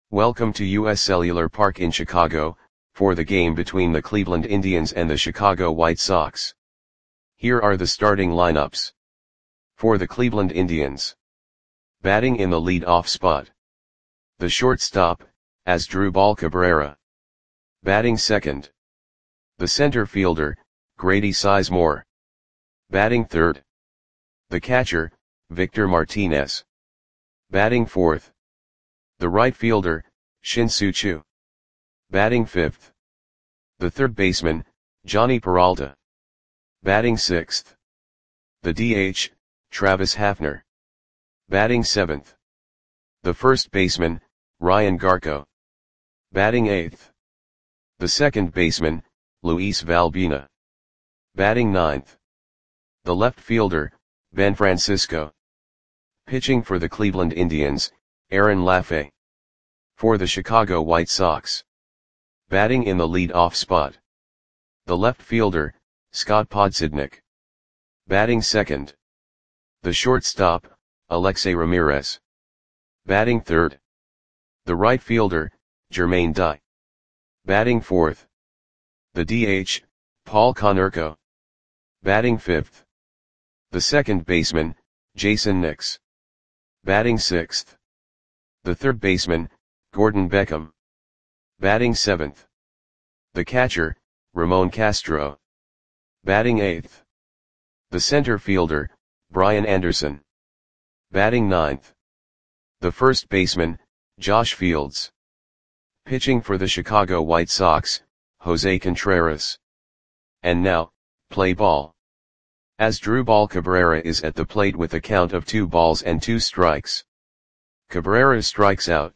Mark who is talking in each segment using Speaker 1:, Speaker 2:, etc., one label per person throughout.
Speaker 1: Welcome to US Cellular Park in Chicago, for the game between the Cleveland Indians and the Chicago White Sox. Here are the starting lineups. For the Cleveland Indians. Batting in the lead-off spot. The shortstop, Asdrubal Cabrera. Batting second. The center fielder, Grady Sizemore. Batting third. The catcher, Victor Martinez. Batting fourth. The right fielder, Shin-Soo Choo. Batting fifth. The third baseman, Jhonny Peralta. Batting sixth. The DH, Travis Hafner. Batting seventh. The first baseman, Ryan Garko. Batting eighth. The second baseman, Luis Valbuena. Batting ninth. The left fielder, Ben Francisco. Pitching for the Cleveland Indians, Aaron Laffey. For the Chicago White Sox. Batting in the lead-off spot. The left fielder, Scott Podsednik. Batting second. The shortstop, Alexei Ramirez. Batting third. The right fielder, Jermaine Dye. Batting fourth. The DH, Paul Konerko. Batting fifth. The second baseman, Jason Nix. Batting sixth. The third baseman, Gordon Beckham. Batting seventh. The catcher, Ramon Castro. Batting eighth. The center fielder, Brian Anderson. Batting ninth. The first baseman, Josh Fields. Pitching for the Chicago White Sox, Jose Contreras. And now, play ball. Asdrubal Cabrera is at the plate with a count of 2 balls and 2 strikes. Cabrera strikes out.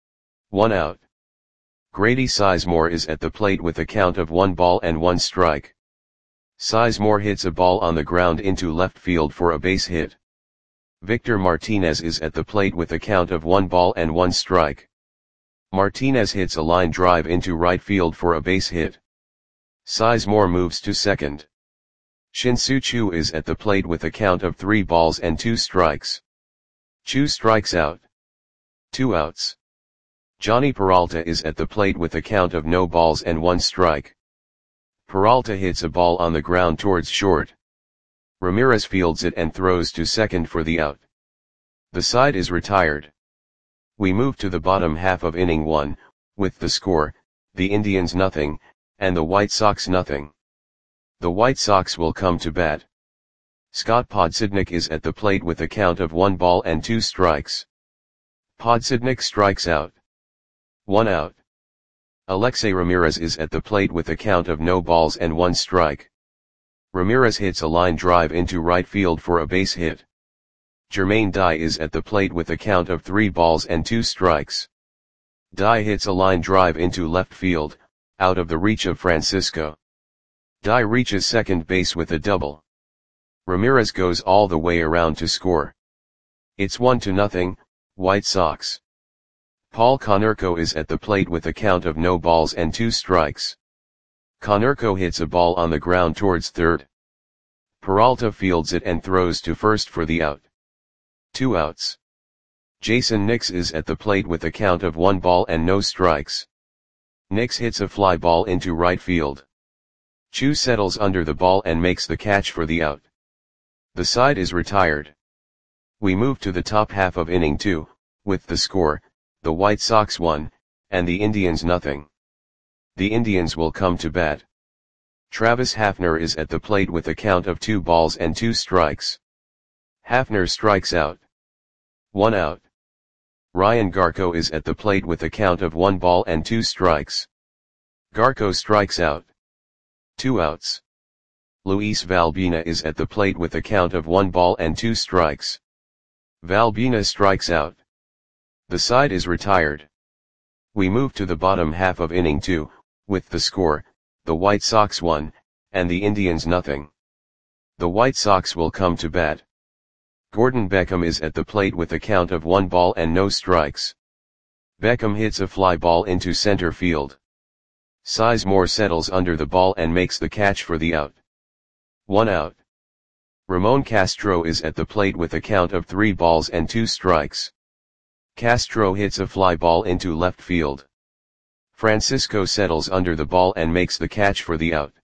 Speaker 1: 1 out. Grady Sizemore is at the plate with a count of 1 ball and 1 strike. Sizemore hits a ball on the ground into left field for a base hit. Victor Martinez is at the plate with a count of 1 ball and 1 strike. Martinez hits a line drive into right field for a base hit. Sizemore moves to second. Shin-Soo Choo is at the plate with a count of 3 balls and 2 strikes. Choo strikes out. 2 outs. Jhonny Peralta is at the plate with a count of no balls and 1 strike. Peralta hits a ball on the ground towards short. Ramirez fields it and throws to second for the out. The side is retired. We move to the bottom half of inning 1, with the score, the Indians nothing, and the White Sox nothing. The White Sox will come to bat. Scott Podsednik is at the plate with a count of 1 ball and 2 strikes. Podsednik strikes out. 1 out. Alexei Ramirez is at the plate with a count of no balls and 1 strike. Ramirez hits a line drive into right field for a base hit. Jermaine Dye is at the plate with a count of 3 balls and 2 strikes. Dye hits a line drive into left field, out of the reach of Francisco. Dye reaches second base with a double. Ramirez goes all the way around to score. It's 1-0, White Sox. Paul Konerko is at the plate with a count of no balls and 2 strikes. Konerko hits a ball on the ground towards third. Peralta fields it and throws to first for the out. 2 outs. Jason Nix is at the plate with a count of 1 ball and no strikes. Nix hits a fly ball into right field. Choo settles under the ball and makes the catch for the out. The side is retired. We move to the top half of inning 2, with the score, the White Sox 1, and the Indians nothing. The Indians will come to bat. Travis Hafner is at the plate with a count of 2 balls and 2 strikes. Hafner strikes out. 1 out. Ryan Garko is at the plate with a count of 1 ball and 2 strikes. Garko strikes out. 2 outs. Luis Valbuena is at the plate with a count of 1 ball and 2 strikes. Valbuena strikes out. The side is retired. We move to the bottom half of inning 2, with the score, the White Sox 1, and the Indians nothing. The White Sox will come to bat. Gordon Beckham is at the plate with a count of 1 ball and no strikes. Beckham hits a fly ball into center field. Sizemore settles under the ball and makes the catch for the out. 1 out. Ramon Castro is at the plate with a count of 3 balls and 2 strikes. Castro hits a fly ball into left field. Francisco settles under the ball and makes the catch for the out.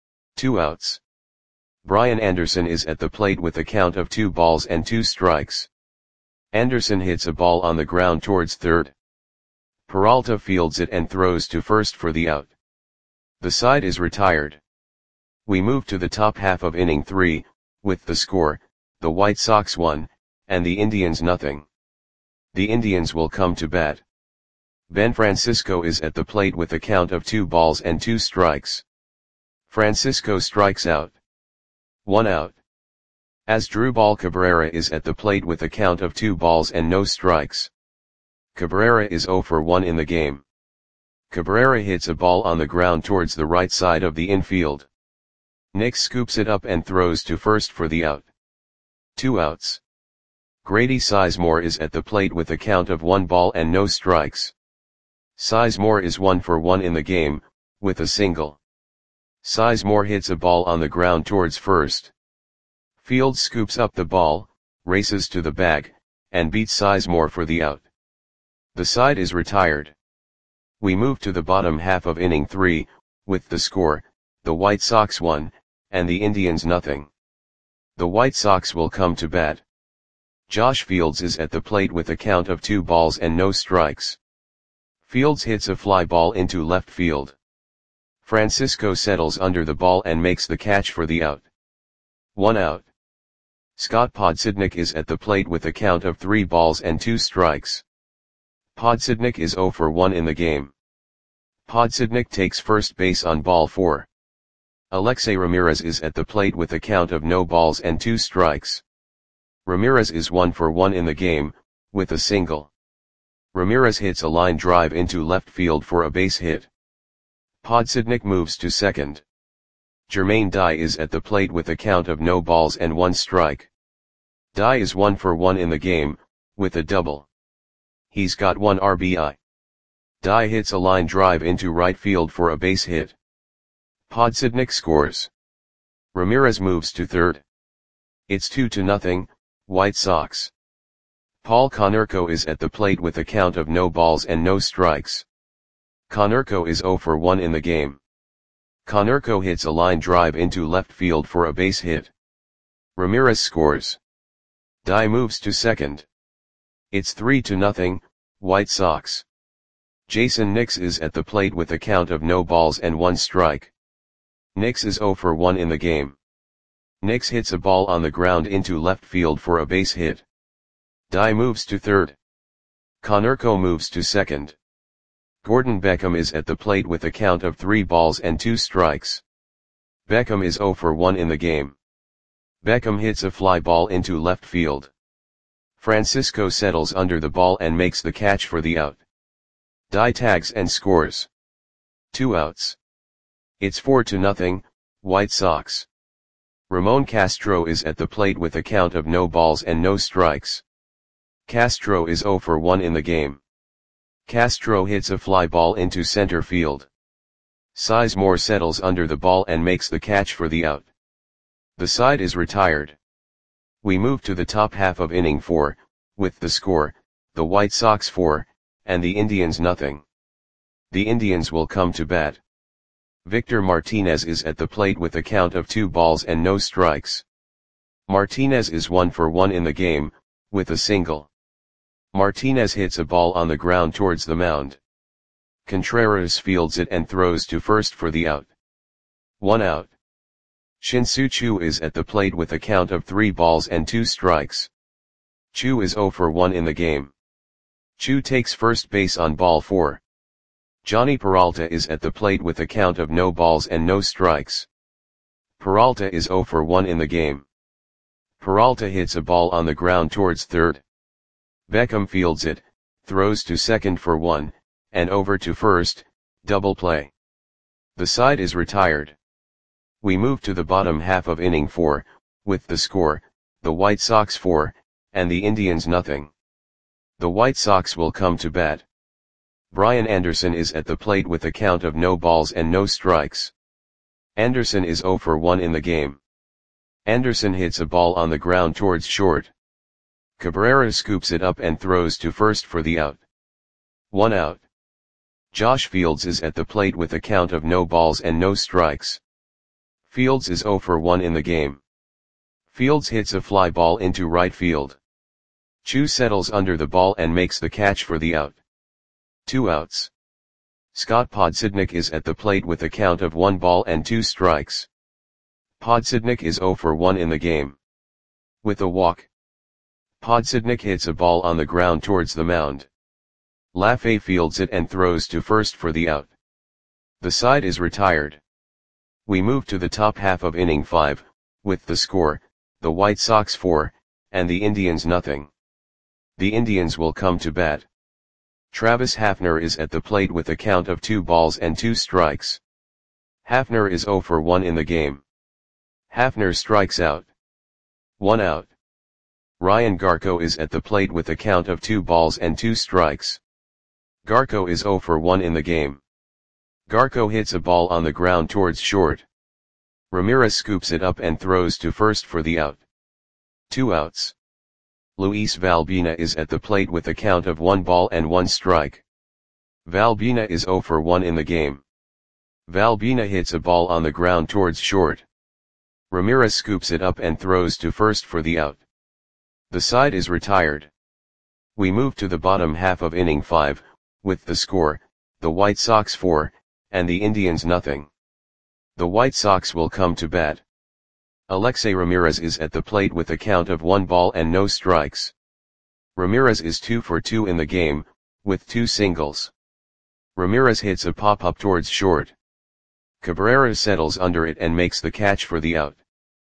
Speaker 1: 2 outs. Brian Anderson is at the plate with a count of 2 balls and 2 strikes. Anderson hits a ball on the ground towards third. Peralta fields it and throws to first for the out. The side is retired. We move to the top half of inning 3, with the score, the White Sox 1, and the Indians nothing. The Indians will come to bat. Ben Francisco is at the plate with a count of 2 balls and 2 strikes. Francisco strikes out. 1 out. Asdrubal Cabrera is at the plate with a count of 2 balls and no strikes. Cabrera is 0 for 1 in the game. Cabrera hits a ball on the ground towards the right side of the infield. Nix scoops it up and throws to first for the out. 2 outs. Grady Sizemore is at the plate with a count of 1 ball and no strikes. Sizemore is 1 for 1 in the game, with a single. Sizemore hits a ball on the ground towards first. Fields scoops up the ball, races to the bag, and beats Sizemore for the out. The side is retired. We move to the bottom half of inning 3, with the score, the White Sox 1, and the Indians nothing. The White Sox will come to bat. Josh Fields is at the plate with a count of 2 balls and no strikes. Fields hits a fly ball into left field. Francisco settles under the ball and makes the catch for the out. 1 out. Scott Podsednik is at the plate with a count of 3 balls and 2 strikes. Podsednik is 0 for 1 in the game. Podsednik takes first base on ball 4. Alexei Ramirez is at the plate with a count of no balls and 2 strikes. Ramirez is 1 for 1 in the game, with a single. Ramirez hits a line drive into left field for a base hit. Podsednik moves to second. Jermaine Dye is at the plate with a count of no balls and 1 strike. Dye is 1 for 1 in the game, with a double. He's got 1 RBI. Dye hits a line drive into right field for a base hit. Podsednik scores. Ramirez moves to third. It's 2-0, White Sox. Paul Konerko is at the plate with a count of no balls and no strikes. Konerko is 0 for 1 in the game. Konerko hits a line drive into left field for a base hit. Ramirez scores. Dye moves to second. It's 3-0, White Sox. Jason Nix is at the plate with a count of no balls and 1 strike. Nix is 0 for 1 in the game. Nix hits a ball on the ground into left field for a base hit. Dye moves to third. Konerko moves to second. Gordon Beckham is at the plate with a count of 3 balls and 2 strikes. Beckham is 0 for 1 in the game. Beckham hits a fly ball into left field. Francisco settles under the ball and makes the catch for the out. Dye tags and scores. 2 outs. It's 4-0, White Sox. Ramon Castro is at the plate with a count of no balls and no strikes. Castro is 0 for 1 in the game. Castro hits a fly ball into center field. Sizemore settles under the ball and makes the catch for the out. The side is retired. We move to the top half of inning 4, with the score, the White Sox 4, and the Indians nothing. The Indians will come to bat. Victor Martinez is at the plate with a count of 2 balls and no strikes. Martinez is 1 for 1 in the game, with a single. Martinez hits a ball on the ground towards the mound. Contreras fields it and throws to first for the out. 1 out. Shin-Soo Choo is at the plate with a count of 3 balls and 2 strikes. Choo is 0 for 1 in the game. Choo takes first base on ball 4. Johnny Peralta is at the plate with a count of no balls and no strikes. Peralta is 0 for 1 in the game. Peralta hits a ball on the ground towards third. Beckham fields it, throws to second for 1, and over to first, double play. The side is retired. We move to the bottom half of inning 4, with the score, the White Sox 4, and the Indians nothing. The White Sox will come to bat. Brian Anderson is at the plate with a count of no balls and no strikes. Anderson is 0 for 1 in the game. Anderson hits a ball on the ground towards short. Cabrera scoops it up and throws to first for the out. 1 out. Josh Fields is at the plate with a count of no balls and no strikes. Fields is 0 for 1 in the game. Fields hits a fly ball into right field. Chu settles under the ball and makes the catch for the out. 2 outs. Scott Podsednik is at the plate with a count of 1 ball and 2 strikes. Podsednik is 0 for 1 in the game. With a walk, Podsednik hits a ball on the ground towards the mound. Lafay fields it and throws to first for the out. The side is retired. We move to the top half of inning 5, with the score, the White Sox 4, and the Indians nothing. The Indians will come to bat. Travis Hafner is at the plate with a count of 2 balls and 2 strikes. Hafner is 0 for 1 in the game. Hafner strikes out. 1 out. Ryan Garco is at the plate with a count of 2 balls and 2 strikes. Garco is 0 for 1 in the game. Garco hits a ball on the ground towards short. Ramirez scoops it up and throws to first for the out. 2 outs. Luis Valbina is at the plate with a count of 1 ball and 1 strike. Valbina is 0 for 1 in the game. Valbina hits a ball on the ground towards short. Ramirez scoops it up and throws to first for the out. The side is retired. We move to the bottom half of inning 5, with the score, the White Sox 4, and the Indians nothing. The White Sox will come to bat. Alexei Ramirez is at the plate with a count of 1 ball and no strikes. Ramirez is 2 for 2 in the game, with 2 singles. Ramirez hits a pop-up towards short. Cabrera settles under it and makes the catch for the out.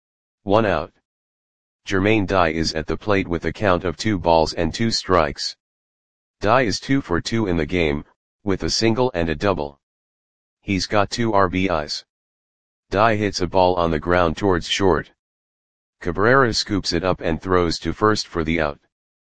Speaker 1: 1 out. Jermaine Dye is at the plate with a count of 2 balls and 2 strikes. Dye is 2 for 2 in the game, with a single and a double. He's got 2 RBIs. Dye hits a ball on the ground towards short. Cabrera scoops it up and throws to first for the out.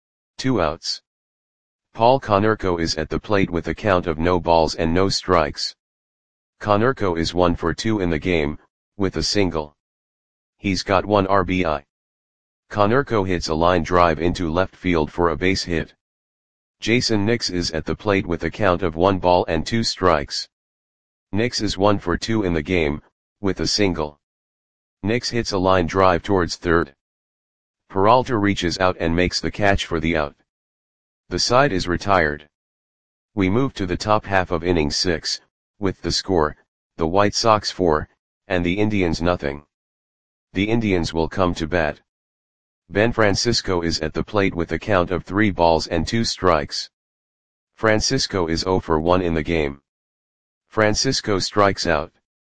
Speaker 1: 2 outs. Paul Konerko is at the plate with a count of no balls and no strikes. Konerko is 1 for 2 in the game, with a single. He's got 1 RBI. Konerko hits a line drive into left field for a base hit. Jason Nix is at the plate with a count of 1 ball and 2 strikes. Nix is 1 for 2 in the game, with a single. Nix hits a line drive towards third. Peralta reaches out and makes the catch for the out. The side is retired. We move to the top half of inning 6, with the score, the White Sox 4, and the Indians nothing. The Indians will come to bat. Ben Francisco is at the plate with a count of 3 balls and 2 strikes. Francisco is 0 for 1 in the game. Francisco strikes out.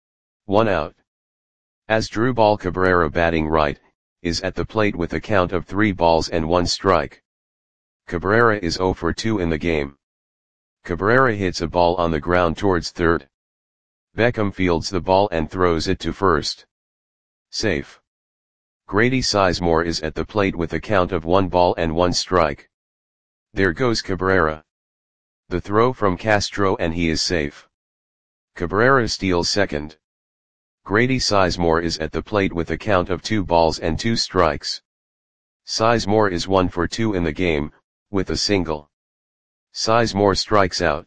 Speaker 1: 1 out. Asdrubal Cabrera, batting right, is at the plate with a count of 3 balls and 1 strike. Cabrera is 0 for 2 in the game. Cabrera hits a ball on the ground towards third. Beckham fields the ball and throws it to first. Safe. Grady Sizemore is at the plate with a count of 1 ball and 1 strike. There goes Cabrera. The throw from Castro and he is safe. Cabrera steals second. Grady Sizemore is at the plate with a count of 2 balls and 2 strikes. Sizemore is 1 for 2 in the game, with a single. Sizemore strikes out.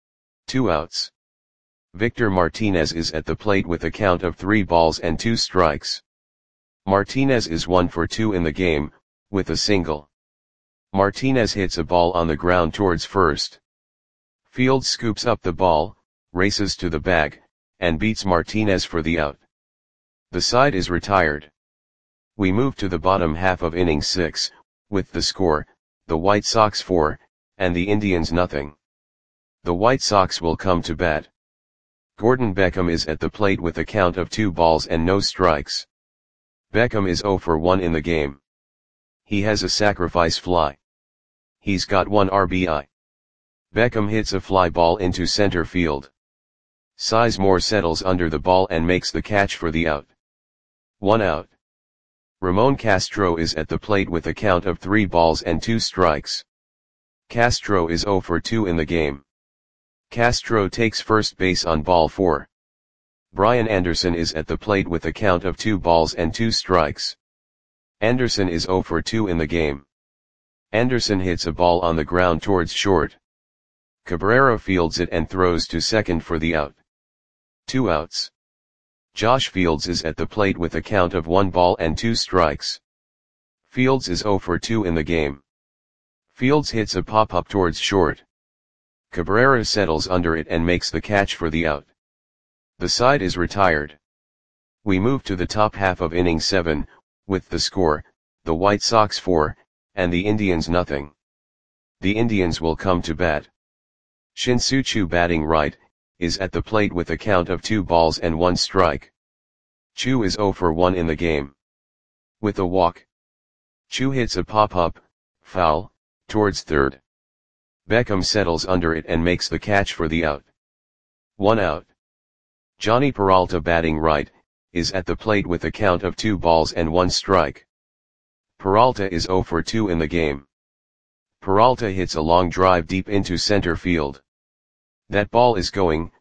Speaker 1: 2 outs. Victor Martinez is at the plate with a count of 3 balls and 2 strikes. Martinez is 1 for 2 in the game, with a single. Martinez hits a ball on the ground towards first. Fields scoops up the ball, races to the bag, and beats Martinez for the out. The side is retired. We move to the bottom half of inning 6, with the score, the White Sox 4, and the Indians nothing. The White Sox will come to bat. Gordon Beckham is at the plate with a count of 2 balls and no strikes. Beckham is 0 for 1 in the game. He has a sacrifice fly. He's got 1 RBI. Beckham hits a fly ball into center field. Sizemore settles under the ball and makes the catch for the out. 1 out. Ramon Castro is at the plate with a count of 3 balls and 2 strikes. Castro is 0 for 2 in the game. Castro takes first base on ball 4. Brian Anderson is at the plate with a count of 2 balls and 2 strikes. Anderson is 0 for 2 in the game. Anderson hits a ball on the ground towards short. Cabrera fields it and throws to second for the out. 2 outs. Josh Fields is at the plate with a count of 1 ball and 2 strikes. Fields is 0 for 2 in the game. Fields hits a pop-up towards short. Cabrera settles under it and makes the catch for the out. The side is retired. We move to the top half of inning 7, with the score, the White Sox 4, and the Indians nothing. The Indians will come to bat. Shin-Soo Choo, batting right, is at the plate with a count of 2 balls and 1 strike. Choo is 0 for 1 in the game. With a walk, Choo hits a pop-up, foul, towards third. Beckham settles under it and makes the catch for the out. 1 out. Johnny Peralta, batting right, is at the plate with a count of 2 balls and 1 strike. Peralta is 0 for 2 in the game. Peralta hits a long drive deep into center field. That ball is gone.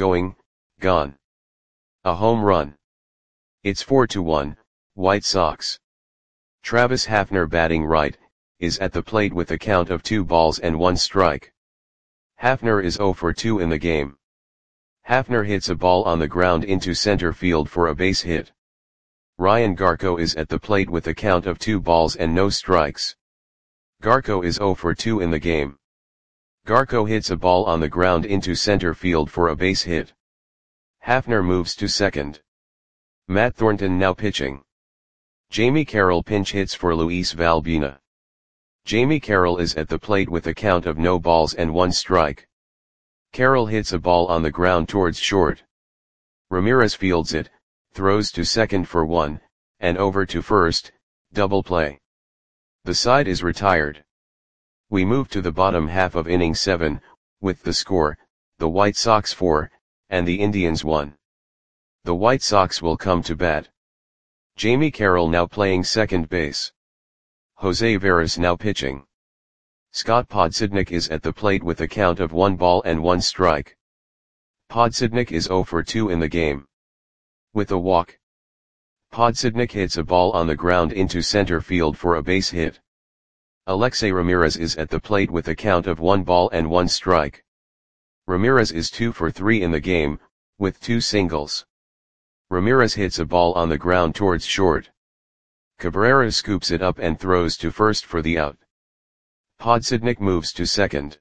Speaker 1: A home run. It's 4-1, White Sox. Travis Hafner, batting right, is at the plate with a count of 2 balls and 1 strike. Hafner is 0 for 2 in the game. Hafner hits a ball on the ground into center field for a base hit. Ryan Garco is at the plate with a count of 2 balls and no strikes. Garco is 0 for 2 in the game. Garco hits a ball on the ground into center field for a base hit. Hafner moves to second. Matt Thornton now pitching. Jamie Carroll pinch hits for Luis Valbuena. Jamie Carroll is at the plate with a count of no balls and 1 strike. Carroll hits a ball on the ground towards short. Ramirez fields it, throws to second for 1, and over to first, double play. The side is retired. We move to the bottom half of inning 7, with the score, the White Sox 4, and the Indians 1. The White Sox will come to bat. Jamie Carroll now playing second base. Jose Veras now pitching. Scott Podsednik is at the plate with a count of 1 ball and 1 strike. Podsednik is 0 for 2 in the game. With a walk, Podsednik hits a ball on the ground into center field for a base hit. Alexei Ramirez is at the plate with a count of 1 ball and 1 strike. Ramirez is 2 for 3 in the game, with 2 singles. Ramirez hits a ball on the ground towards short. Cabrera scoops it up and throws to first for the out. Podsednik moves to second.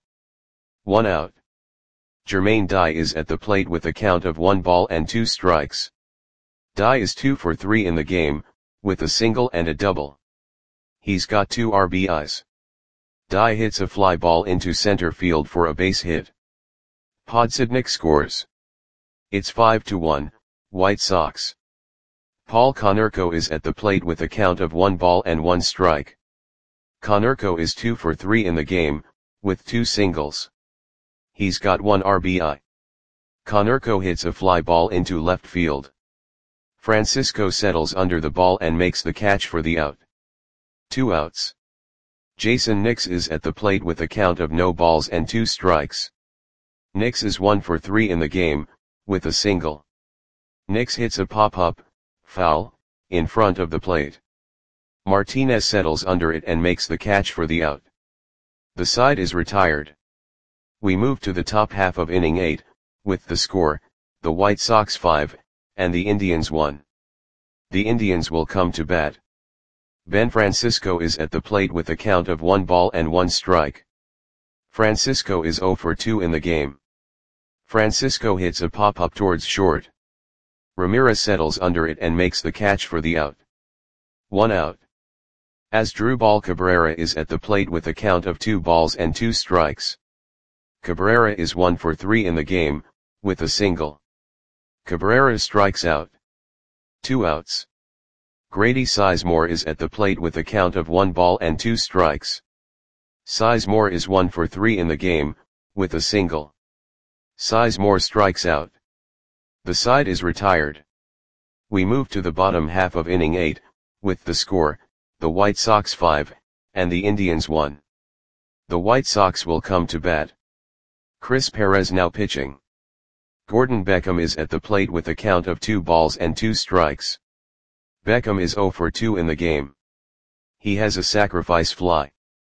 Speaker 1: 1 out. Jermaine Dye is at the plate with a count of 1 ball and 2 strikes. Dye is 2 for 3 in the game, with a single and a double. He's got 2 RBIs. Dye hits a fly ball into center field for a base hit. Podsednik scores. It's 5-1, White Sox. Paul Konerko is at the plate with a count of 1 ball and 1 strike. Konerko is 2 for 3 in the game, with 2 singles. He's got 1 RBI. Konerko hits a fly ball into left field. Francisco settles under the ball and makes the catch for the out. 2 outs. Jason Nix is at the plate with a count of no balls and 2 strikes. Nix is 1 for 3 in the game, with a single. Nix hits a pop-up, foul, in front of the plate. Martinez settles under it and makes the catch for the out. The side is retired. We move to the top half of inning 8, with the score, the White Sox 5, and the Indians 1. The Indians will come to bat. Ben Francisco is at the plate with a count of 1 ball and 1 strike. Francisco is 0 for 2 in the game. Francisco hits a pop-up towards short. Ramirez settles under it and makes the catch for the out. 1 out. Asdrubal Cabrera is at the plate with a count of 2 balls and 2 strikes. Cabrera is 1 for 3 in the game, with a single. Cabrera strikes out. 2 outs. Grady Sizemore is at the plate with a count of 1 ball and 2 strikes. Sizemore is 1 for 3 in the game, with a single. Sizemore strikes out. The side is retired. We move to the bottom half of inning 8, with the score, the White Sox 5, and the Indians 1. The White Sox will come to bat. Chris Perez now pitching. Gordon Beckham is at the plate with a count of 2 balls and 2 strikes. Beckham is 0 for 2 in the game. He has a sacrifice fly.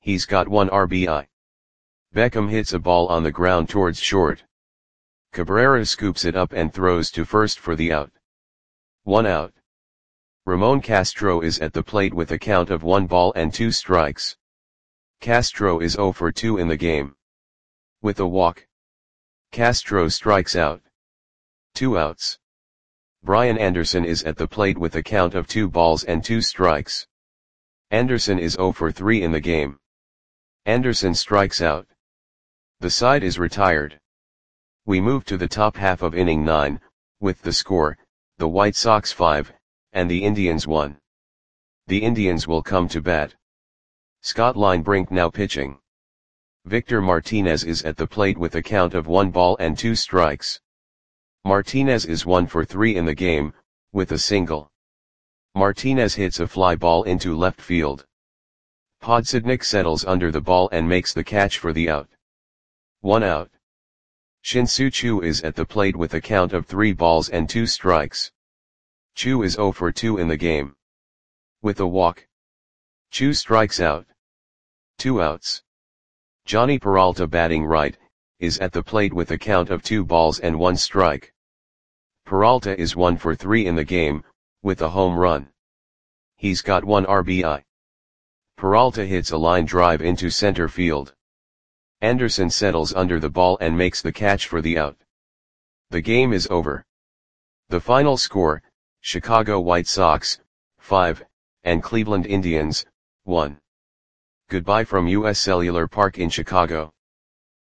Speaker 1: He's got 1 RBI. Beckham hits a ball on the ground towards short. Cabrera scoops it up and throws to first for the out. 1 out. Ramon Castro is at the plate with a count of 1 ball and 2 strikes. Castro is 0 for 2 in the game. With a walk, Castro strikes out. 2 outs. Brian Anderson is at the plate with a count of 2 balls and 2 strikes. Anderson is 0 for 3 in the game. Anderson strikes out. The side is retired. We move to the top half of inning 9, with the score, the White Sox 5, and the Indians 1. The Indians will come to bat. Scott Linebrink now pitching. Victor Martinez is at the plate with a count of 1 ball and 2 strikes. Martinez is 1 for 3 in the game, with a single. Martinez hits a fly ball into left field. Podsednik settles under the ball and makes the catch for the out. 1 out. Shin-Soo Choo is at the plate with a count of 3 balls and 2 strikes. Choo is 0 for 2 in the game. With a walk, Choo strikes out. 2 outs. Johnny Peralta batting right, is at the plate with a count of 2 balls and 1 strike. Peralta is 1 for 3 in the game, with a home run. He's got 1 RBI. Peralta hits a line drive into center field. Anderson settles under the ball and makes the catch for the out. The game is over. The final score, Chicago White Sox, 5, and Cleveland Indians, 1. Goodbye from US Cellular Park in Chicago.